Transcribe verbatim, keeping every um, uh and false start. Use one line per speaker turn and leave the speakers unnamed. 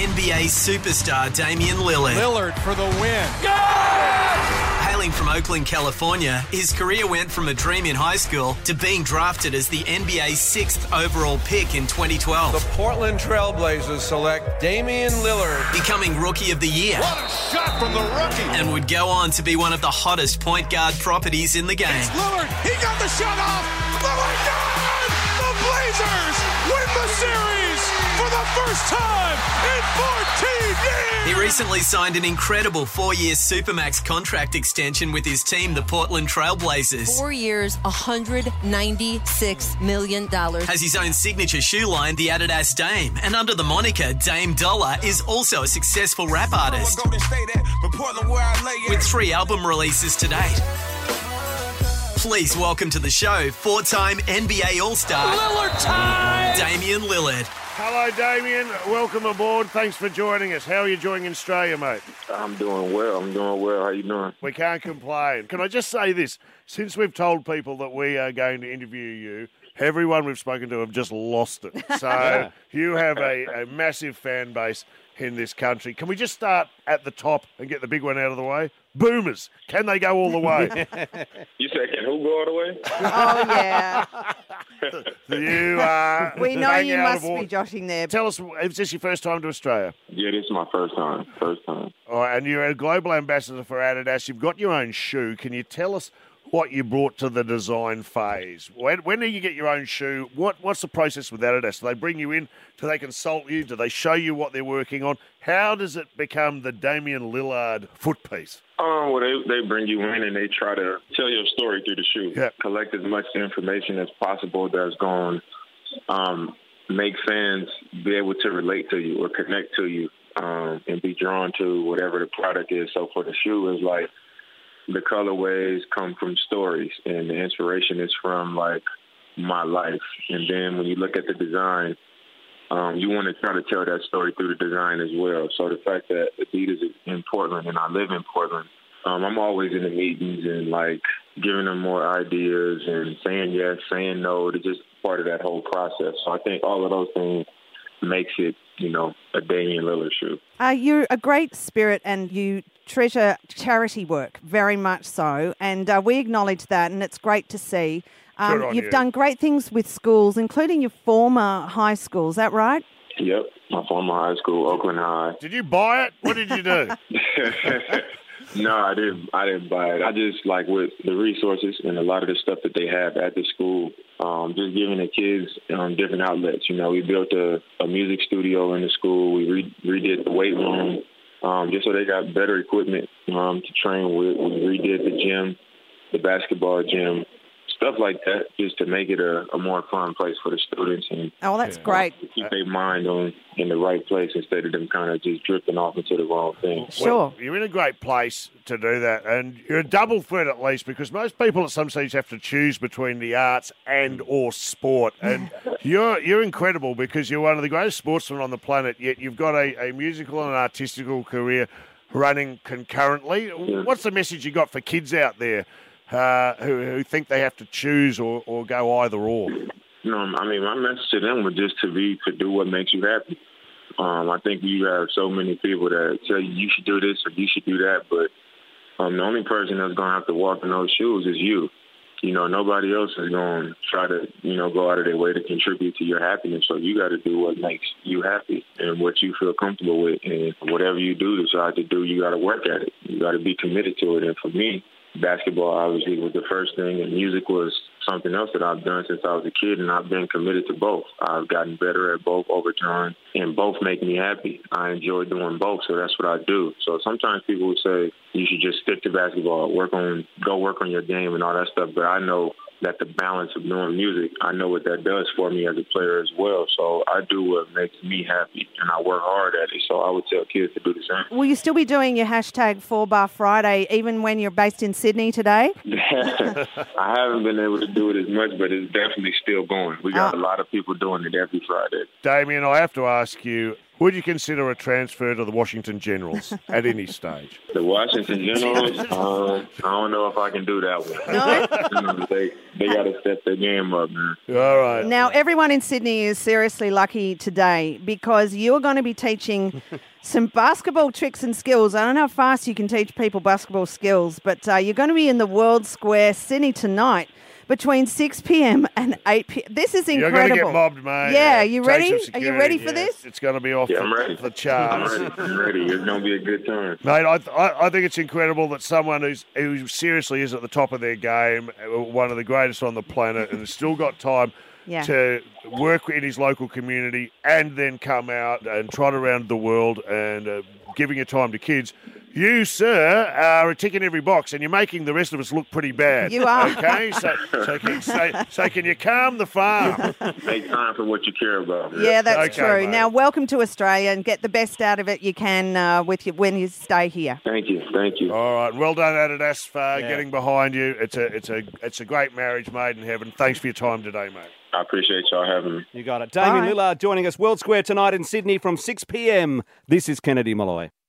N B A superstar Damian Lillard.
Lillard for the win.
Hailing from Oakland, California, his career went from a dream in high school to being drafted as the N B A's sixth overall pick in twenty twelve.
The Portland Trail Blazers select Damian Lillard.
Becoming Rookie of the Year.
What a shot from the rookie.
And would go on to be one of the hottest point guard properties in the game.
It's Lillard. He got the shot off. Lillard got it. The Blazers win the series for the first time in fourteen years.
He recently signed an incredible four-year Supermax contract extension with his team, the Portland Trail Blazers.
Four years, one hundred ninety-six million dollars.
Has his own signature shoe line, the Adidas Dame. And under the moniker Dame Dollar, is also a successful rap artist. With three album releases to date. Please welcome to the show four-time N B A All-Star,
Lillard time!
Damian Lillard.
Hello, Damian. Welcome aboard. Thanks for joining us. How are you enjoying Australia, mate?
I'm doing well. I'm doing well. How you doing?
We can't complain. Can I just say this? Since we've told people that we are going to interview you, everyone we've spoken to have just lost it. So you have a, a massive fan base in this country. Can we just start at the top and get the big one out of the way? Boomers, can they go all the way?
You said, can who go all the way?
Oh, yeah.
You uh,
We know
hang
you
out
must
aboard.
be joshing there.
Tell us, is this your first time to Australia?
Yeah, this is my first time. First time.
All right, and you're a global ambassador for Adidas. You've got your own shoe. Can you tell us what you brought to the design phase? When, when do you get your own shoe? What What's the process with Adidas? Do they bring you in? Do they consult you? Do they show you what they're working on? How does it become the Damian Lillard foot piece?
Um, well, they, they bring you in and they try to tell your story through the shoe.
Yeah.
Collect as much information as possible that's going to um, make fans be able to relate to you or connect to you um, and be drawn to whatever the product is. So for the shoe, is like the colorways come from stories and the inspiration is from like my life. And then when you look at the design, Um, you want to try to tell that story through the design as well. So the fact that Adidas is in Portland and I live in Portland, um, I'm always in the meetings and, like, giving them more ideas and saying yes, saying no, to just part of that whole process. So I think all of those things makes it, you know, a Damian Lillard shoe.
Uh, you're a great spirit and you treasure charity work, very much so. And uh, we acknowledge that, and it's great to see. Um,
on
you've
you.
done great things with schools, including your former high school. Is that right?
Yep, my former high school, Oakland High.
Did you buy it? What did you do?
No, I didn't. I didn't buy it. I just like with the resources and a lot of the stuff that they have at the school, um, just giving the kids um, different outlets. You know, we built a, a music studio in the school. We re- redid the weight room um, just so they got better equipment um, to train with. We redid the gym, the basketball gym. Stuff like that, just to make it a, a more fun place for the students and
Oh, that's great.
keep their mind on in the right place instead of them kind of just drifting off into the wrong thing.
Sure.
Well, you're in a great place to do that, and you're a double threat at least, because most people at some stage have to choose between the arts and or sport, and you're you're incredible because you're one of the greatest sportsmen on the planet, yet you've got a, a musical and artistical career running concurrently.
Yeah.
What's the message you got for kids out there uh, who, who think they have to choose or, or go either or?
No, I mean, my message to them was just to be, to do what makes you happy. Um, I think you have so many people that tell you you should do this or you should do that, but um, the only person that's going to have to walk in those shoes is you. You know, nobody else is going to try to, you know, go out of their way to contribute to your happiness. So you got to do what makes you happy and what you feel comfortable with. And whatever you do decide to do, you got to work at it. You got to be committed to it. And for me, basketball obviously was the first thing, and music was something else that I've done since I was a kid, and I've been committed to both. I've gotten better at both over time, and both make me happy. I enjoy doing both, so that's what I do. So sometimes people would say you should just stick to basketball, work on, go work on your game and all that stuff, but I know that the balance of doing music, I know what that does for me as a player as well. So I do what makes me happy, and I work hard at it. So I would tell kids to do the same.
Will you still be doing your hashtag four bar Friday even when you're based in Sydney today?
I haven't been able to do it as much, but it's definitely still going. We got
Oh.
a lot of people doing it every Friday.
Damian, I have to ask you, would you consider a transfer to the Washington Generals at any stage?
The Washington Generals, um, I don't know if I can do that one.
No?
they they got to step their game up, man.
All right.
Now, everyone in Sydney is seriously lucky today because you're going to be teaching some basketball tricks and skills. I don't know how fast you can teach people basketball skills, but uh, you're going to be in the World Square, Sydney tonight between six p.m. and eight p.m. This is incredible.
You're going to get mobbed, mate.
Yeah, you ready?
Take some
Are you ready for
security.
this?
Yes, it's going to be off
Yeah,
the,
I'm ready.
the charts.
I'm ready. I'm ready. It's going to be a good time.
Mate, I, I, I think it's incredible that someone who's who seriously is at the top of their game, one of the greatest on the planet, and has still got time
Yeah.
to work in his local community and then come out and trot around the world and uh, giving your time to kids. You, sir, are ticking every box, and you're making the rest of us look pretty bad.
You are.
Okay? So, so, can, so, so can you calm the farm?
Make time for what you care about. Man.
Yeah, that's
Okay,
true.
mate.
Now, welcome to Australia and get the best out of it you can uh, with you when you stay here.
Thank you. Thank you.
All right, well done, Adidas, for getting behind you. It's a, it's a, it's a great marriage made in heaven. Thanks for your time today, mate.
I appreciate y'all having me.
You got it. Damien
Bye.
Lillard joining us, World Square tonight in Sydney from six p.m. This is Kennedy Malloy.